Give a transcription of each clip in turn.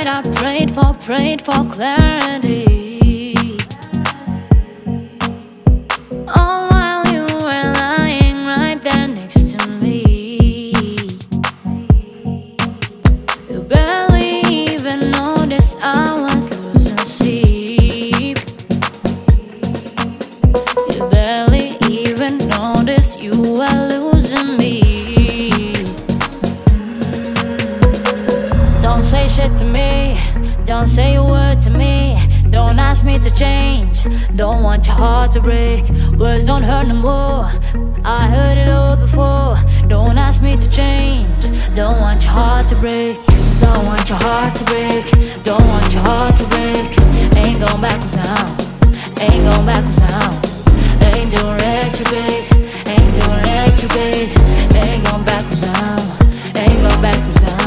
I prayed for clarity. All while you were lying right there next to me. You barely even noticed I was losing sleep. You barely even noticed you were losing me. Don't say shit to me, don't say a word to me. Don't ask me to change, don't want your heart to break. Words don't hurt no more, I heard it all before. Don't ask me to change, don't want your heart to break. Don't want your heart to break, don't want your heart to break. Ain't going backwards now, ain't going backwards now. Ain't doing retrograde, ain't doing retrograde. Ain't going backwards now, ain't going backwards now.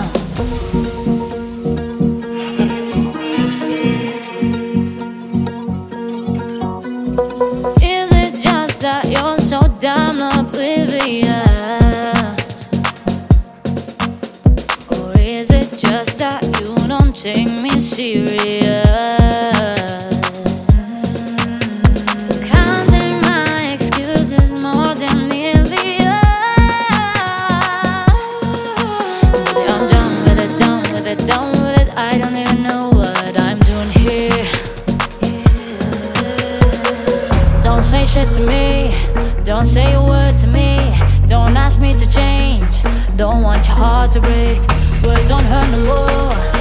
Is it just that you're so damn oblivious? Or is it just that you don't take me serious? Counting my excuses more than nearly us. I'm done with it, done with it, done with it. I don't even know what I'm doing here. Don't say shit to me, don't say a word to me. Don't ask me to change, don't want your heart to break. Words don't hurt no more,